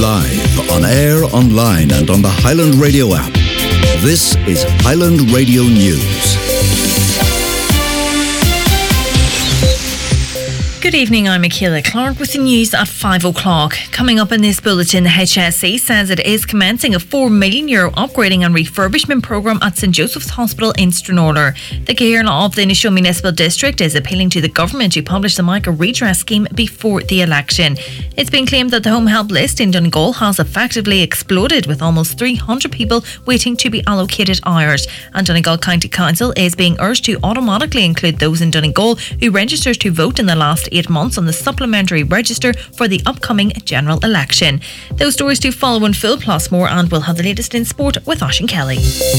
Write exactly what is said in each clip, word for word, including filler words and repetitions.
Live, on air, online and on the Highland Radio app. This is Highland Radio News. Good evening, I'm Michaela Clark with the news at five o'clock. Coming up in this bulletin, the H S E says it is commencing a four million euro upgrading and refurbishment programme at St Joseph's Hospital in Stranraer. The Caherna of the Inishowen Municipal District is appealing to the government to publish the MICA redress scheme before the election. It's been claimed that the home help list in Donegal has effectively exploded, with almost three hundred people waiting to be allocated hours. And Donegal County Council is being urged to automatically include those in Donegal who registered to vote in the last eight months on the supplementary register for the upcoming general election. Those stories to follow in full, plus more, and we'll have the latest in sport with Oisín Kelly.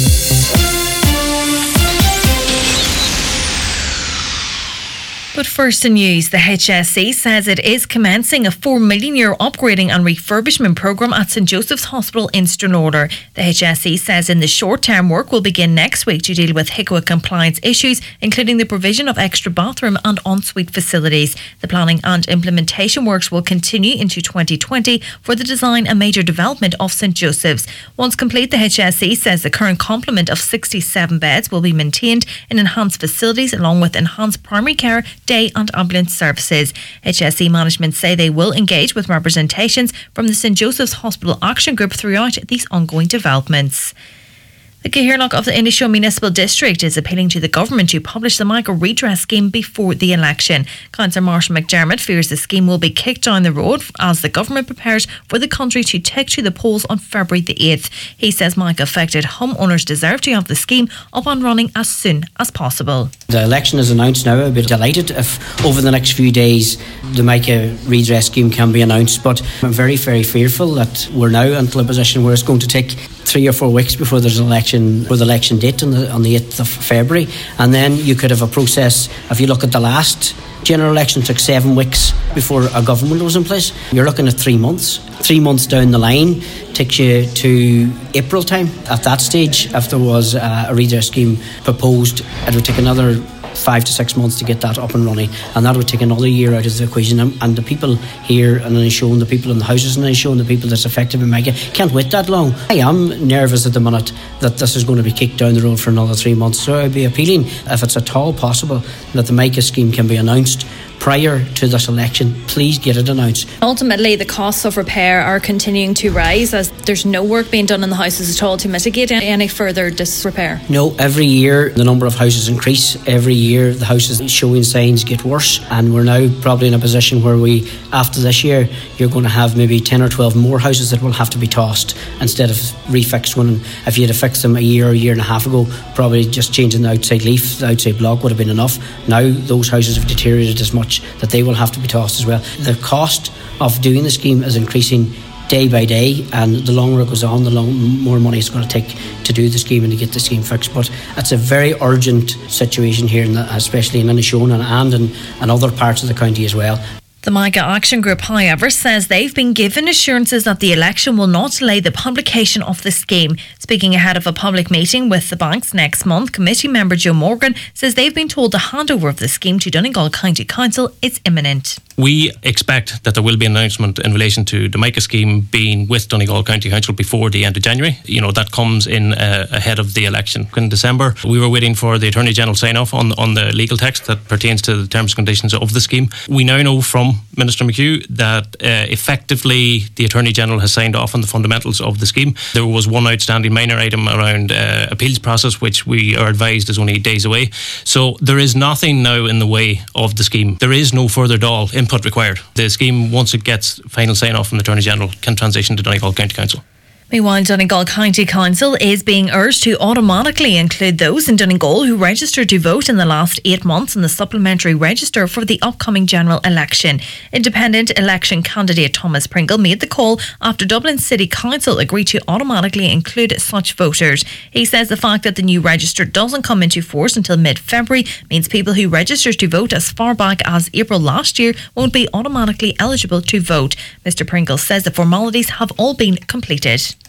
But first in news, the H S E says it is commencing a four million euro upgrading and refurbishment programme at St Joseph's Hospital in Stranraer. The H S E says in the short term, work will begin next week to deal with H I C W A compliance issues, including the provision of extra bathroom and ensuite facilities. The planning and implementation works will continue into twenty twenty for the design and major development of St Joseph's. Once complete, the H S E says the current complement of sixty-seven beds will be maintained in enhanced facilities, along with enhanced primary care, day and ambulance services. H S E management say they will engage with representations from the St Joseph's Hospital Action Group throughout these ongoing developments. The Caherna of the Inishowen Municipal District is appealing to the government to publish the MICA redress scheme before the election. Councillor Marshall McDermott fears the scheme will be kicked down the road as the government prepares for the country to take to the polls on February the eighth. He says MICA affected homeowners deserve to have the scheme up and running as soon as possible. The election is announced now. I'd be delighted if over the next few days the MICA redress scheme can be announced, but I'm very, very fearful that we're now until a position where it's going to take three or four weeks before there's an election, with the election date on the, on the eighth of February, and then you could have a process. If you look at the last general election, it took seven weeks before a government was in place. You're looking at three months. Three months down the line takes you to April time. At that stage, if there was a, a redress scheme proposed, it would take another five to six months to get that up and running, and that would take another year out of the equation. And, and the people here and Inishowen, the people in the houses and Inishowen, the people that's affected by MICA can't wait that long. I am nervous at the minute that this is going to be kicked down the road for another three months. So I'd be appealing, if it's at all possible, that the MICA scheme can be announced prior to this election. Please get it announced. Ultimately, the costs of repair are continuing to rise as there's no work being done in the houses at all to mitigate any further disrepair. No, every year the number of houses increase. Every year the houses showing signs get worse, and we're now probably in a position where we, after this year, you're going to have maybe ten or twelve more houses that will have to be tossed instead of refixed one. If you had to fix them a year or a year and a half ago, probably just changing the outside leaf, the outside block would have been enough. Now those houses have deteriorated as much that they will have to be tossed as well. The cost of doing the scheme is increasing day by day, and the longer it goes on, the long, more money it's going to take to do the scheme and to get the scheme fixed. But it's a very urgent situation here, in the, especially in Inishowen and, and in and other parts of the county as well. The MICA Action Group, however, says they've been given assurances that the election will not delay the publication of the scheme. Speaking ahead of a public meeting with the banks next month, committee member Joe Morgan says they've been told the handover of the scheme to Donegal County Council is imminent. We expect that there will be an announcement in relation to the MICA scheme being with Donegal County Council before the end of January. You know, that comes in uh, ahead of the election. In December, we were waiting for the Attorney General sign-off on, on the legal text that pertains to the terms and conditions of the scheme. We now know from Minister McHugh that uh, effectively the Attorney General has signed off on the fundamentals of the scheme. There was one outstanding minor item around uh, appeals process, which we are advised is only days away. So there is nothing now in the way of the scheme. There is no further D A L input required. The scheme, once it gets final sign-off from the Attorney General, can transition to Donegal County Council. Meanwhile, Donegal County Council is being urged to automatically include those in Donegal who registered to vote in the last eight months in the supplementary register for the upcoming general election. Independent election candidate Thomas Pringle made the call after Dublin City Council agreed to automatically include such voters. He says the fact that the new register doesn't come into force until mid-February means people who registered to vote as far back as April last year won't be automatically eligible to vote. Mister Pringle says the formalities have all been completed.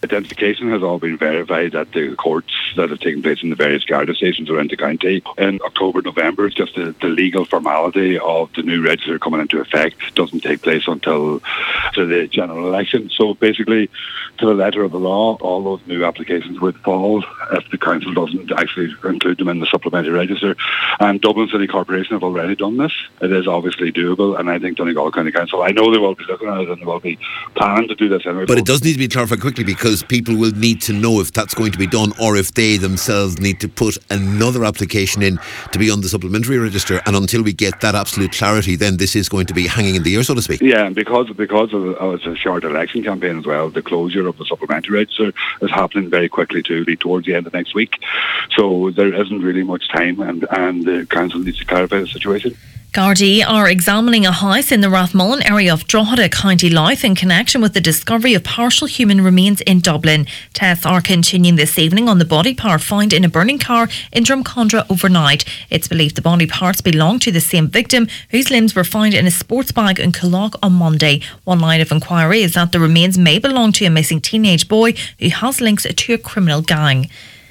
Identification has all been verified at the courts that have taken place in the various Garda stations around the county. In October, November, it's just the, the legal formality of the new register coming into effect doesn't take place until to the general election. So basically, to the letter of the law, all those new applications would fall if the council doesn't actually include them in the supplementary register. And Dublin City Corporation have already done this. It is obviously doable, and I think Donegal County Council, I know they will be looking at it and they will be planning to do this anyway. But it does need to be clarified quickly, because people will need to know if that's going to be done, or if they themselves need to put another application in to be on the supplementary register. And until we get that absolute clarity, then this is going to be hanging in the air, so to speak. Yeah, and because because of, of it's a short election campaign as well, the closure of the supplementary register is happening very quickly too, be towards the end of next week. So there isn't really much time, and, and the council needs to clarify the situation. Gardaí are examining a house in the Rathmullen area of Drogheda, County Louth, in connection with the discovery of partial human remains in Dublin. Tests are continuing this evening on the body part found in a burning car in Drumcondra overnight. It's believed the body parts belong to the same victim, whose limbs were found in a sports bag in Killock on Monday. One line of inquiry is that the remains may belong to a missing teenage boy who has links to a criminal gang.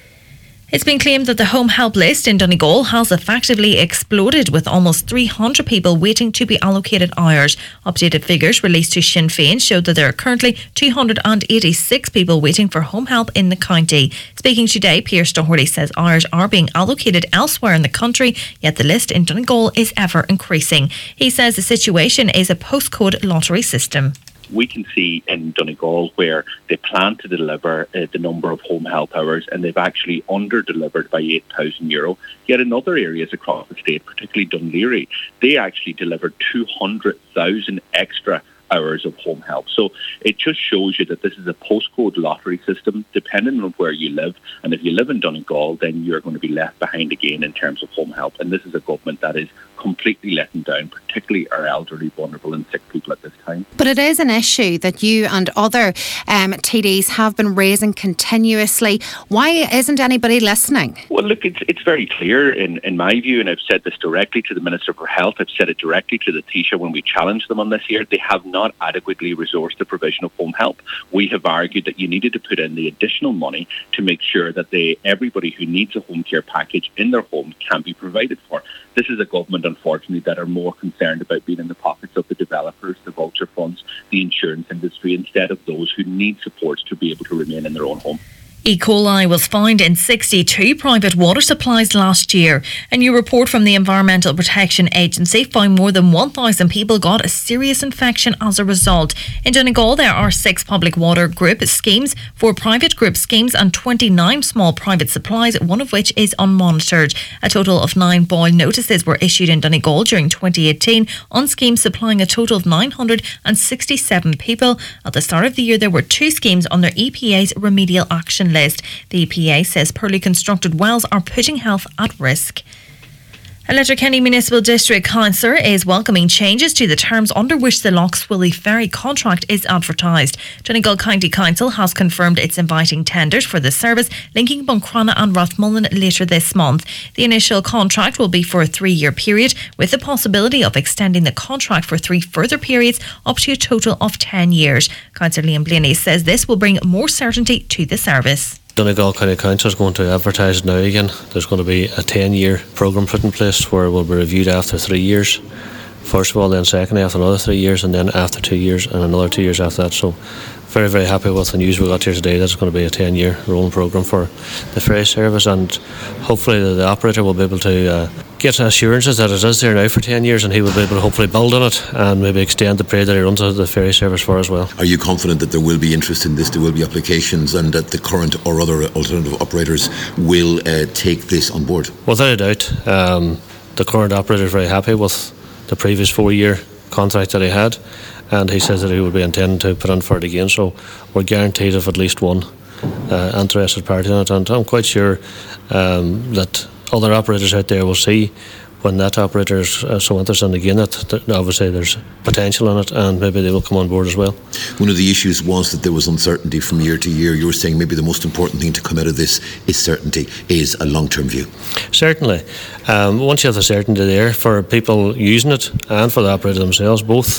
It's been claimed that the home help list in Donegal has effectively exploded, with almost three hundred people waiting to be allocated hours. Updated figures released to Sinn Féin showed that there are currently two hundred eighty-six people waiting for home help in the county. Speaking today, Pierce Doherty says hours are being allocated elsewhere in the country, yet the list in Donegal is ever increasing. He says the situation is a postcode lottery system. We can see in Donegal where they plan to deliver uh, the number of home help hours, and they've actually under-delivered by eight thousand euro. Yet in other areas across the state, particularly Dunleary, they actually delivered two hundred thousand extra hours of home help. So it just shows you that this is a postcode lottery system, depending on where you live. And if you live in Donegal, then you're going to be left behind again in terms of home help. And this is a government that is completely letting down, particularly our elderly, vulnerable and sick people at this time. But it is an issue that you and other um, T Ds have been raising continuously. Why isn't anybody listening? Well, look, it's it's very clear in, in my view, and I've said this directly to the Minister for Health, I've said it directly to the Taoiseach when we challenged them on this here, they have not adequately resourced the provision of home help. We have argued that you needed to put in the additional money to make sure that they, everybody who needs a home care package in their home can be provided for. This is a government, unfortunately, that are more concerned about being in the pockets of the developers, the vulture funds, the insurance industry, instead of those who need supports to be able to remain in their own home. E. coli was found in sixty-two private water supplies last year. A new report from the Environmental Protection Agency found more than one thousand people got a serious infection as a result. In Donegal, there are six public water group schemes, four private group schemes and twenty-nine small private supplies, one of which is unmonitored. A total of nine boil notices were issued in Donegal during twenty eighteen on schemes supplying a total of nine hundred sixty-seven people. At the start of the year, there were two schemes on their E P A's remedial action list. The E P A says poorly constructed wells are putting health at risk. A Letterkenny Municipal District Councillor is welcoming changes to the terms under which the Lough Swilly ferry contract is advertised. Donegal County Council has confirmed it's inviting tenders for the service linking Buncrana and Rathmullen later this month. The initial contract will be for a three-year period, with the possibility of extending the contract for three further periods up to a total of ten years. Councillor Liam Blaney says this will bring more certainty to the service. Donegal County Council is going to advertise now again. There's going to be a ten-year programme put in place where it will be reviewed after three years. First of all, then secondly after another three years, and then after two years and another two years after that. So very, very happy with the news we got here today. That's going to be a ten-year rolling programme for the ferry service, and hopefully the, the operator will be able to uh, get assurances that it is there now for ten years, and he will be able to hopefully build on it and maybe extend the period that he runs the ferry service for as well. Are you confident that there will be interest in this, there will be applications, and that the current or other alternative operators will uh, take this on board? Without a doubt, um, the current operator is very happy with the previous four-year contract that he had, and he says that he will be intending to put in for it again, so we're guaranteed of at least one uh, interested party in it, and I'm quite sure um, that other operators out there will see when that operator is uh, so interested in again that, that obviously there's potential in it, and maybe they will come on board as well. One of the issues was that there was uncertainty from year to year. You were saying maybe the most important thing to come out of this is certainty, is a long-term view. Certainly. Um, once you have the certainty there for people using it and for the operator themselves, both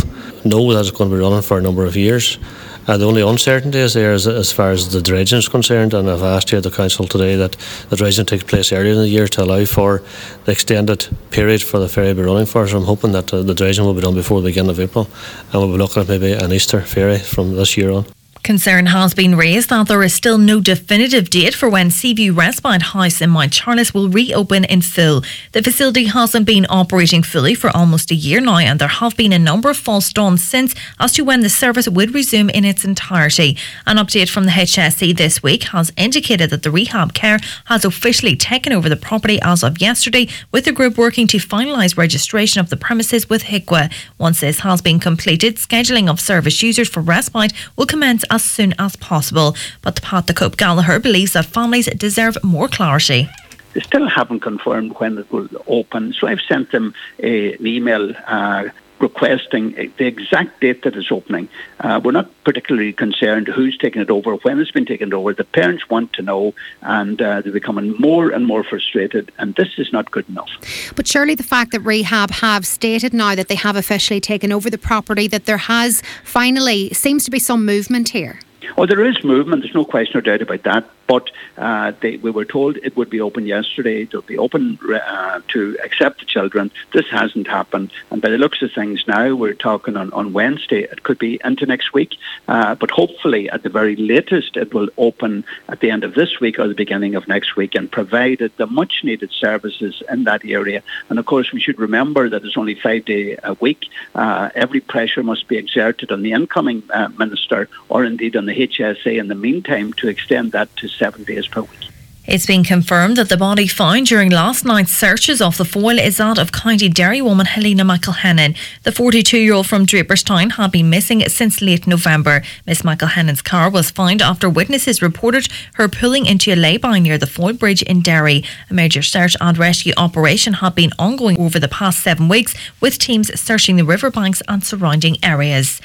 know that it's going to be running for a number of years. Uh, the only uncertainty is there as, as far as the dredging is concerned, and I've asked here at the council today that the dredging takes place earlier in the year to allow for the extended period for the ferry to be running for. So I'm hoping that uh, the dredging will be done before the beginning of April, and we'll be looking at maybe an Easter ferry from this year on. Concern has been raised that there is still no definitive date for when Seaview Respite House in Mount Charles will reopen in full. The facility hasn't been operating fully for almost a year now, and there have been a number of false dawns since as to when the service would resume in its entirety. An update from the H S E this week has indicated that the rehab care has officially taken over the property as of yesterday, with the group working to finalise registration of the premises with H I C W A. Once this has been completed, scheduling of service users for respite will commence as soon as possible. But Pat the Cope Gallagher believes that families deserve more clarity. They still haven't confirmed when it will open, so I've sent them a, an email uh, requesting the exact date that it's opening. Uh, we're not particularly concerned who's taking it over, when it's been taken over. The parents want to know, and uh, they're becoming more and more frustrated, and this is not good enough. But surely the fact that Rehab have stated now that they have officially taken over the property, that there has finally seems to be some movement here. Oh, there is movement. There's no question or doubt about that. But uh, they, we were told it would be open yesterday. It would be open uh, to accept the children. This hasn't happened. And by the looks of things now, we're talking on, on Wednesday. It could be into next week. Uh, but hopefully, at the very latest, it will open at the end of this week or the beginning of next week and provide the much-needed services in that area. And, of course, we should remember that it's only five days a week. Uh, every pressure must be exerted on the incoming uh, minister or indeed on the H S A in the meantime to extend that to seven days per week. It's been confirmed that the body found during last night's searches off the foil is that of County Derry woman Helena McElhennan. The forty-two-year-old from Draperstown had been missing since late November. Miss McElhennan's car was found after witnesses reported her pulling into a lay-by near the Foyle Bridge in Derry. A major search and rescue operation had been ongoing over the past seven weeks, with teams searching the riverbanks and surrounding areas.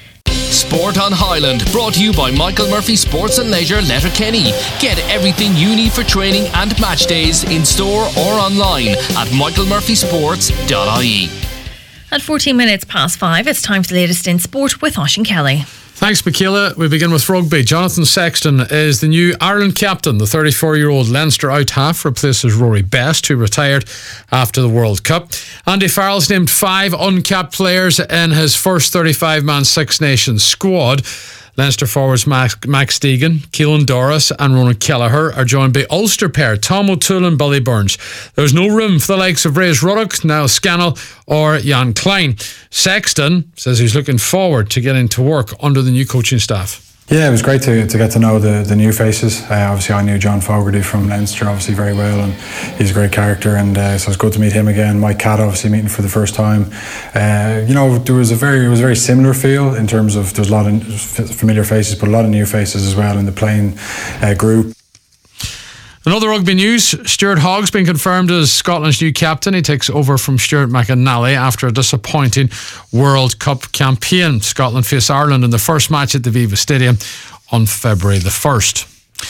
Sport on Highland, brought to you by Michael Murphy Sports and Leisure, Letterkenny. Get everything you need for training and match days in store or online at michael murphy sports dot I E. At fourteen minutes past five, it's time for the latest in sport with Oisín Kelly. Thanks, Michaela. We begin with rugby. Jonathan Sexton is the new Ireland captain. The thirty-four-year-old Leinster out half replaces Rory Best, who retired after the World Cup. Andy Farrell's named five uncapped players in his first thirty-five-man Six Nations squad. Leinster forwards Max, Max Deegan, Keelan Doris and Ronan Kelleher are joined by Ulster pair Tom O'Toole and Billy Burns. There's no room for the likes of Reyes Ruddock, Niall Scannell or Jan Klein. Sexton says he's looking forward to getting to work under the new coaching staff. Yeah, it was great to, to get to know the, the new faces. Uh, obviously, I knew John Fogarty from Leinster obviously very well, and he's a great character, and uh, so it's good to meet him again. Mike Catt obviously meeting for the first time. Uh, you know, there was a very it was a very similar feel in terms of there's a lot of familiar faces, but a lot of new faces as well in the playing uh, group. Another rugby news, Stuart Hogg's been confirmed as Scotland's new captain. He takes over from Stuart McAnally after a disappointing World Cup campaign. Scotland face Ireland in the first match at the Viva Stadium on February the first.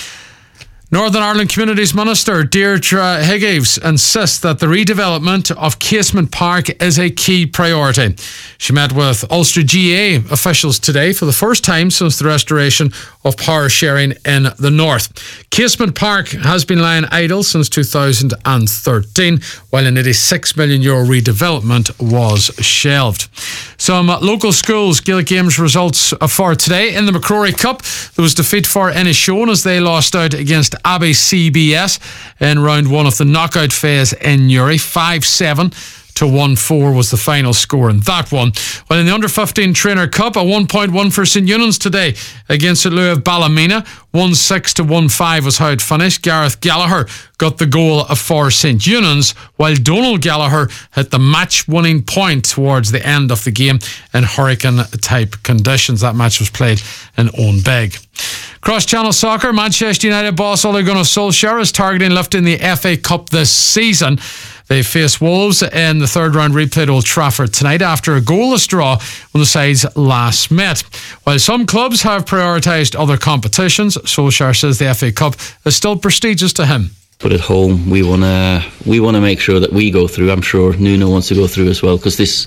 Northern Ireland Communities Minister Deirdre Higgins insists that the redevelopment of Casement Park is a key priority. She met with Ulster G A A officials today for the first time since the restoration of power sharing in the north. Casement Park has been lying idle since two thousand thirteen, while an eighty-six million euro redevelopment was shelved. Some local schools Gaelic Games results for today. In the McCrory Cup, there was defeat for Inishowen as they lost out against Abbey C B S in round one of the knockout phase in Newry. five seven to one four was the final score in that one. Well, in the under fifteen Trainer Cup, a one point one for St Eunan's today against St Louis of Ballymena. one six to one five was how it finished. Gareth Gallagher got the goal for St Eunan's, while Donald Gallagher hit the match-winning point towards the end of the game in hurricane-type conditions. That match was played in Owenbeg. Cross-channel soccer, Manchester United boss Ole Gunnar Solskjaer is targeting lifting the F A Cup this season. They face Wolves in the third round replay at Old Trafford tonight after a goalless draw when the sides last met. While some clubs have prioritised other competitions, Solskjaer says the F A Cup is still prestigious to him. But at home, we want to we want to make sure that we go through. I'm sure Nuno wants to go through as well, because this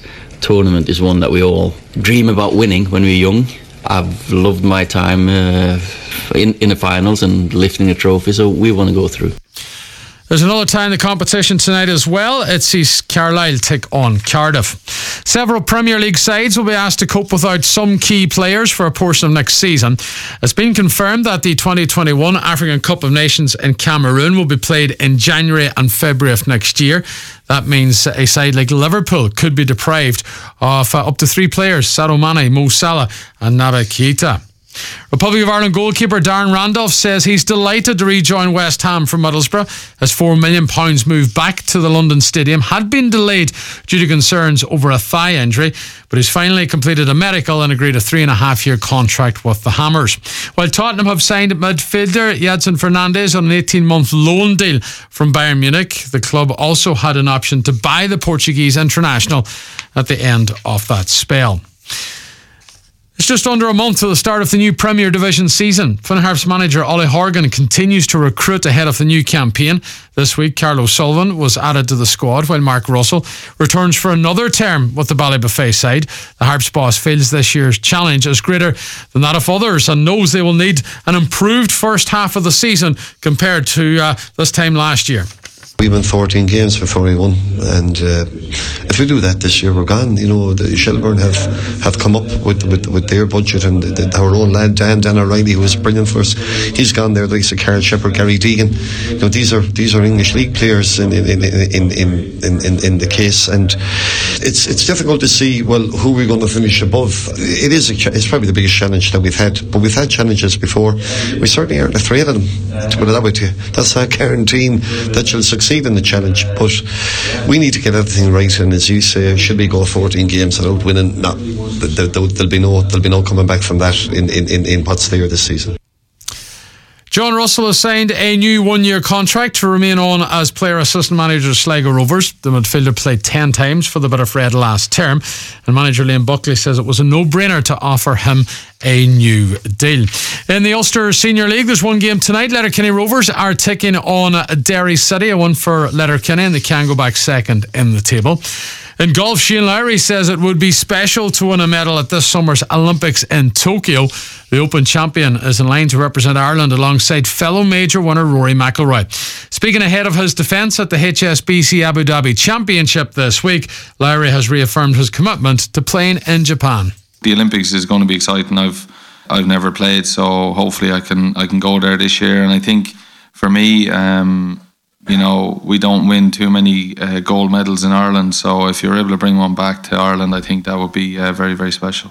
tournament is one that we all dream about winning when we're young. I've loved my time uh, in, in the finals and lifting a trophy, so we want to go through. There's another tie in the competition tonight as well. It sees Carlisle take on Cardiff. Several Premier League sides will be asked to cope without some key players for a portion of next season. It's been confirmed that the twenty twenty-one African Cup of Nations in Cameroon will be played in January and February of next year. That means a side like Liverpool could be deprived of uh, up to three players: Sadio Mane, Mo Salah and Naby Keita. Republic of Ireland goalkeeper Darren Randolph says he's delighted to rejoin West Ham from Middlesbrough as four million pounds move back to the London Stadium had been delayed due to concerns over a thigh injury, but he's finally completed a medical and agreed a three and a half year contract with the Hammers. While Tottenham have signed midfielder Jadson Fernandez on an eighteen month loan deal from Bayern Munich, the club also had an option to buy the Portuguese international at the end of that spell. It's just under a month to the start of the new Premier Division season. Finn Harp's manager Ollie Horgan continues to recruit ahead of the new campaign. This week, Carlo Sullivan was added to the squad, while Mark Russell returns for another term with the Ballybuffet side. The Harps boss feels this year's challenge is greater than that of others and knows they will need an improved first half of the season compared to uh, this time last year. We won fourteen games before we won, and uh, if we do that this year, we're gone. You know, the Shelbourne have, have come up with, with with their budget, and the, the, our own lad Dan Dan O'Reilly, who was brilliant for us, he's gone there. Like Carl Shepherd, Gary Deegan. You know, these are these are English League players in in in in in, in, in the case, and it's it's difficult to see well who we're going to finish above. It is a, it's probably the biggest challenge that we've had, but we've had challenges before. We certainly aren't afraid of them. To put it that way to you, that's a guarantee that you'll succeed in the challenge, but we need to get everything right. And as you say, should we go fourteen games without winning? No, there, there, there'll be no there'll be no coming back from that in, in, in what's there this season. John Russell has signed a new one-year contract to remain on as player assistant manager of Sligo Rovers. The midfielder played ten times for the Bit of Red last term, and manager Liam Buckley says it was a no-brainer to offer him a new deal. In the Ulster Senior League, there's one game tonight. Letterkenny Rovers are taking on Derry City, a one for Letterkenny, and they can go back second in the table. In golf, Shane Lowry says it would be special to win a medal at this summer's Olympics in Tokyo. The Open champion is in line to represent Ireland alongside fellow major winner Rory McIlroy. Speaking ahead of his defence at the H S B C Abu Dhabi Championship this week, Lowry has reaffirmed his commitment to playing in Japan. The Olympics is going to be exciting. I've I've never played, so hopefully I can I can go there this year. And I think for me, um, you know, we don't win too many uh, gold medals in Ireland, so if you're able to bring one back to Ireland, I think that would be uh, very, very special.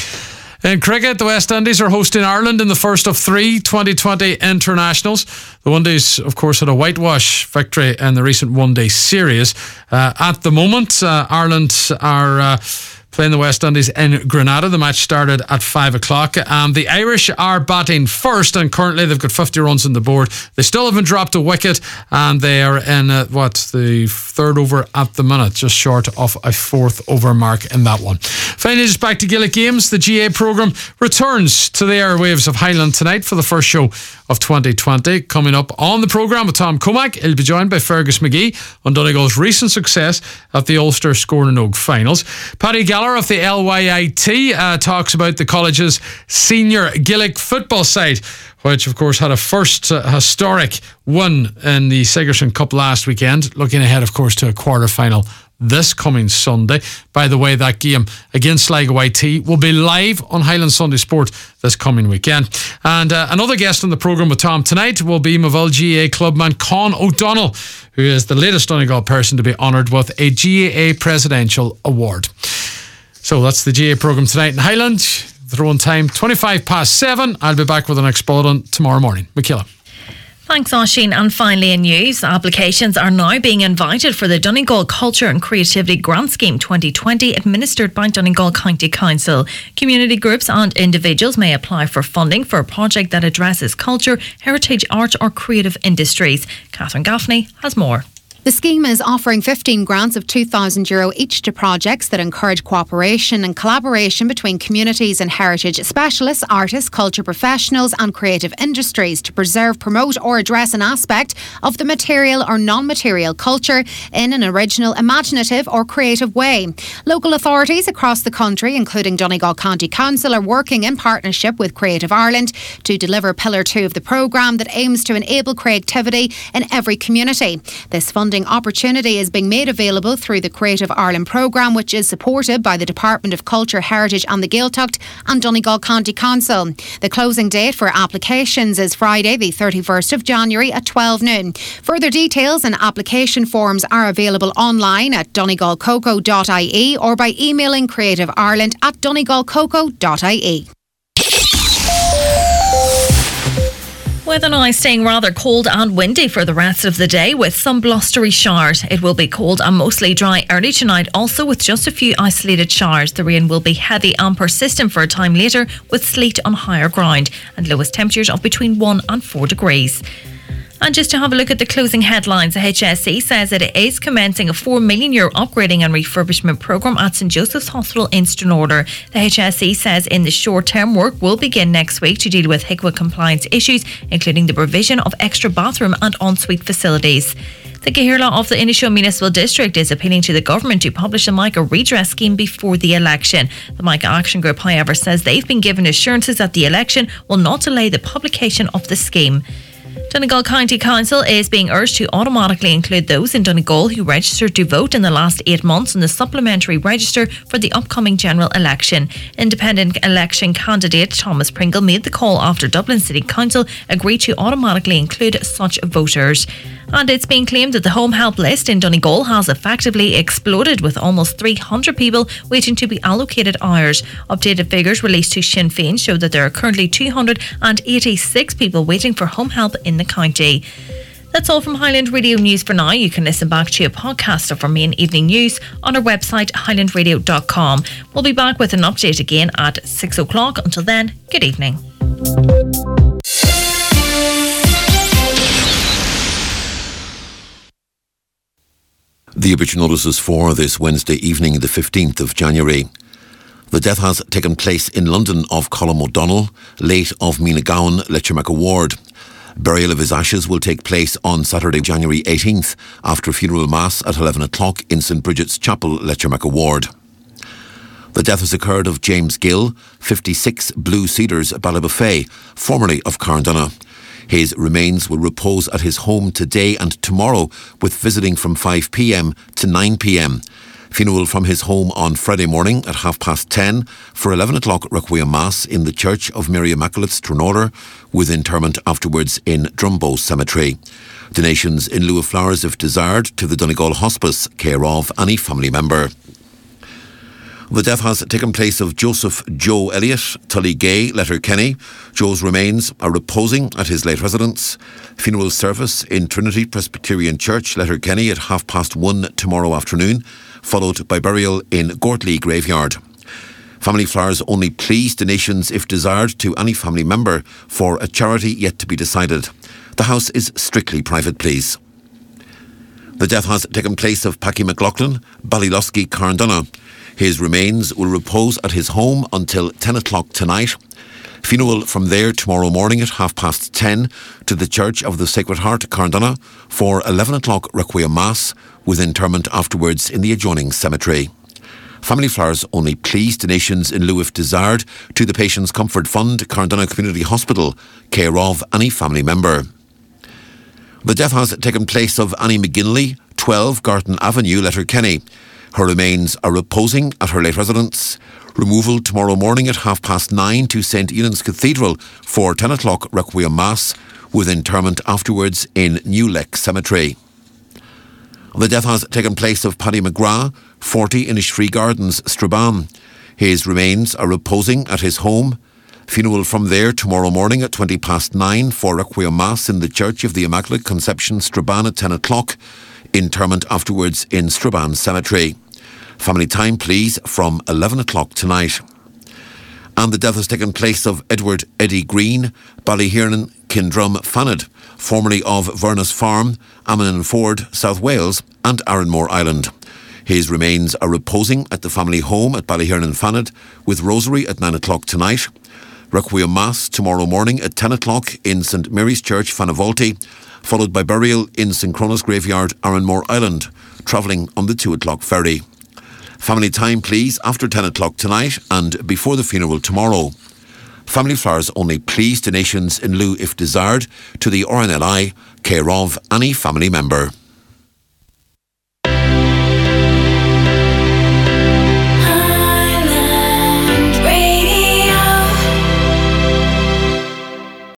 In cricket, the West Indies are hosting Ireland in the first of three twenty twenty internationals. The Windies, of course, had a whitewash victory in the recent one-day series. Uh, at the moment, uh, Ireland are Uh, playing the West Indies in Grenada. The match started at five o'clock. Um, the Irish are batting first, and currently they've got fifty runs on the board. They still haven't dropped a wicket, and they are in uh, what the third over at the minute, just short of a fourth over mark in that one. Finally, just back to Gaelic Games. The G A programme returns to the airwaves of Highland tonight for the first show of twenty twenty. Coming up on the programme with Tom Comack, he'll be joined by Fergus McGee on Donegal's recent success at the Ulster Scoring and Oak finals. Paddy Gallagher of the L Y I T uh, talks about the college's senior Gaelic football side, which of course had a first uh, historic win in the Sigerson Cup last weekend, looking ahead of course to a quarter-final this coming Sunday. By the way, that game against Sligo I T will be live on Highland Sunday Sport this coming weekend. And uh, another guest on the programme with Tom tonight will be Moville G A A clubman Con O'Donnell, who is the latest Donegal person to be honoured with a G A A Presidential Award. So that's the G A A programme tonight in Highland. Throwing time twenty-five past seven. I'll be back with the next bulletin tomorrow morning. Michaela. Thanks, Oisín. And finally in news, applications are now being invited for the Donegal Culture and Creativity Grant Scheme twenty twenty, administered by Donegal County Council. Community groups and individuals may apply for funding for a project that addresses culture, heritage, art or creative industries. Catherine Gaffney has more. The scheme is offering fifteen grants of two thousand euro each to projects that encourage cooperation and collaboration between communities and heritage specialists, artists, culture professionals and creative industries to preserve, promote or address an aspect of the material or non-material culture in an original, imaginative or creative way. Local authorities across the country, including Donegal County Council, are working in partnership with Creative Ireland to deliver Pillar two of the programme that aims to enable creativity in every community. This funding opportunity is being made available through the Creative Ireland programme, which is supported by the Department of Culture, Heritage and the Gaeltacht and Donegal County Council. The closing date for applications is Friday the thirty-first of January at twelve noon. Further details and application forms are available online at donegal coco dot I E or by emailing Creative Ireland at donegal coco dot I E. Weather now staying rather cold and windy for the rest of the day with some blustery showers. It will be cold and mostly dry early tonight, also with just a few isolated showers. The rain will be heavy and persistent for a time later with sleet on higher ground and lowest temperatures of between one and four degrees. And just to have a look at the closing headlines, the H S E says that it is commencing a four million euro upgrading and refurbishment programme at St Joseph's Hospital in Stranraer. The H S E says in the short term work will begin next week to deal with H I C W A compliance issues, including the provision of extra bathroom and ensuite facilities. The Gahirla of the Inishowen Municipal District is appealing to the government to publish a MICA redress scheme before the election. The MICA Action Group, however, says they've been given assurances that the election will not delay the publication of the scheme. Donegal County Council is being urged to automatically include those in Donegal who registered to vote in the last eight months in the supplementary register for the upcoming general election. Independent election candidate Thomas Pringle made the call after Dublin City Council agreed to automatically include such voters. And it's been claimed that the home help list in Donegal has effectively exploded, with almost three hundred people waiting to be allocated hours. Updated figures released to Sinn Féin show that there are currently two hundred eighty-six people waiting for home help in the county. That's all from Highland Radio News for now. You can listen back to a podcast of our main evening news on our website highland radio dot com. We'll be back with an update again at six o'clock. Until then, good evening. The obituary notices for this Wednesday evening, the fifteenth of January. The death has taken place in London of Colm O'Donnell, late of Mina Gowan, Letchermack Ward. Burial of his ashes will take place on Saturday, January eighteenth, after funeral mass at eleven o'clock in St Bridget's Chapel, Letchermack Ward. The death has occurred of James Gill, fifty-six, Blue Cedars, Ballybuffet, formerly of Carndonagh. His remains will repose at his home today and tomorrow, with visiting from five p.m. to nine p.m. Funeral from his home on Friday morning at half past ten for eleven o'clock Requiem Mass in the Church of Mary Immaculate, Stranraer, with interment afterwards in Drumbo Cemetery. Donations in lieu of flowers, if desired, to the Donegal Hospice, care of any family member. The death has taken place of Joseph Joe Elliott, Tully Gay, Letterkenny. Joe's remains are reposing at his late residence. Funeral service in Trinity Presbyterian Church, Letterkenny, at half past one tomorrow afternoon, followed by burial in Gortley Graveyard. Family flowers only, please. Donations, if desired, to any family member for a charity yet to be decided. The house is strictly private, please. The death has taken place of Packy McLaughlin, Ballylusky, Carndonagh. His remains will repose at his home until ten o'clock tonight. Funeral from there tomorrow morning at half past ten to the Church of the Sacred Heart, Carndonagh, for eleven o'clock Requiem Mass, with interment afterwards in the adjoining cemetery. Family flowers only, please. Donations in lieu, if desired, to the Patients Comfort Fund, Carndonagh Community Hospital, care of any family member. The death has taken place of Annie McGinley, twelve Garton Avenue, Letterkenny. Her remains are reposing at her late residence. Removal tomorrow morning at half past nine to Saint Eunan's Cathedral for ten o'clock Requiem Mass, with interment afterwards in New Leck Cemetery. The death has taken place of Paddy McGrath, forty Innisfree Gardens, Strabane. His remains are reposing at his home. Funeral from there tomorrow morning at twenty past nine for Requiem Mass in the Church of the Immaculate Conception, Strabane, at ten o'clock. Interment afterwards in Strabane Cemetery. Family time, please, from eleven o'clock tonight. And the death has taken place of Edward Eddie Green, Ballyhiernan, Kindrum Fanad, formerly of Vernus Farm, Amman Ford, South Wales, and Arranmore Island. His remains are reposing at the family home at Ballyhern Fanad, with Rosary at nine o'clock tonight. Requiem Mass tomorrow morning at ten o'clock in St Mary's Church, Fanavolti, followed by burial in Synchronous Graveyard, Arranmore Island, travelling on the two o'clock ferry. Family time, please, after ten o'clock tonight and before the funeral tomorrow. Family flowers only, please. Donations in lieu if desired to the R N L I, care of any family member.